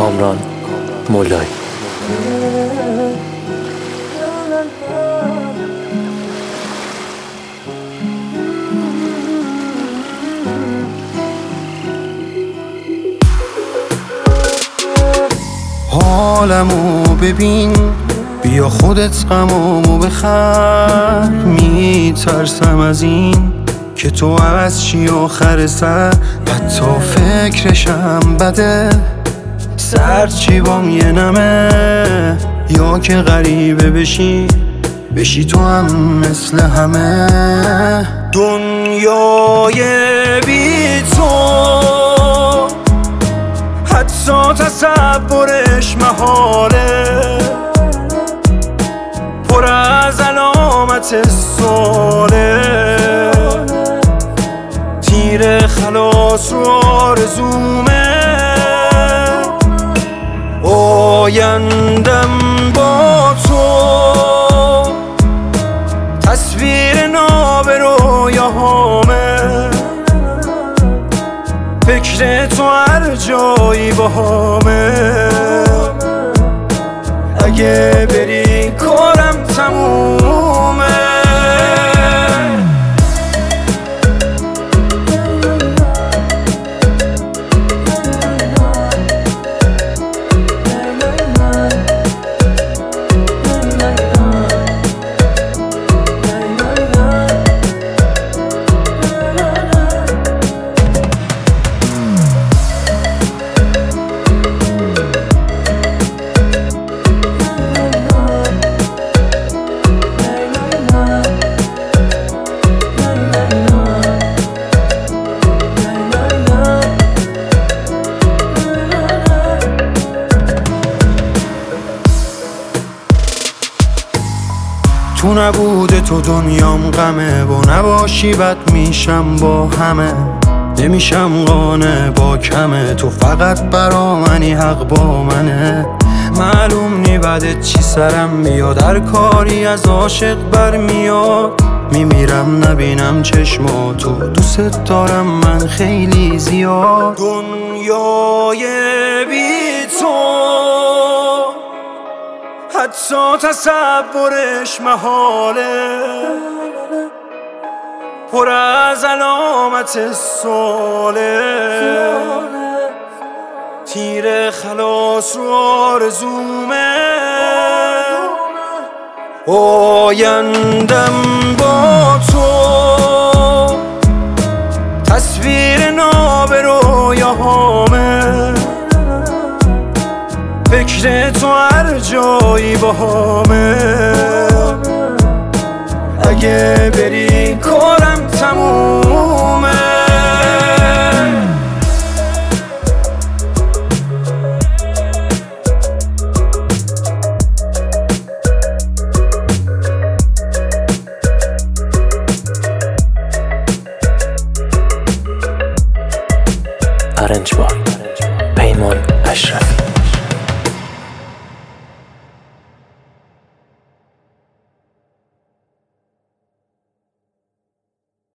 کامران مولایی. حالمو ببین، بیا خودت غمامو بخر. میترسم از این که تو عوض چی آخر سر، حتی فکرشم بده. سرچی بام یه نمه، یا که غریبه بشی تو هم مثل همه. دنیای بی تو حتی تصورش محاله، پر از علامت سواله. تیر خلاص رو آرزومه، آیندم با تو. تصویر ناب رویاهامه، فکر تو هر جایی باهامه. اگه بری کارم تمومه. تو نبوده تو دنیام غمه، با نباشی بد میشم با همه. نمیشم قانع با کمه، تو فقط برا منی، حق با منه. معلوم نی بعدت چی سرم میاد، هر کاری از عاشق برمیاد. میمیرم نبینم چشماتو، دوست دارم من خیلی زیاد. دنیای بی تو حتی تصورش محاله، پر از علامت سواله. تیر خلاص رو آرزومه، آیندم با تو. تصویر ناب رویاهامه، فکر تو هر جایی باهامه. اگه بری کارم تمومه. ارنج بای پیمان اشرفی.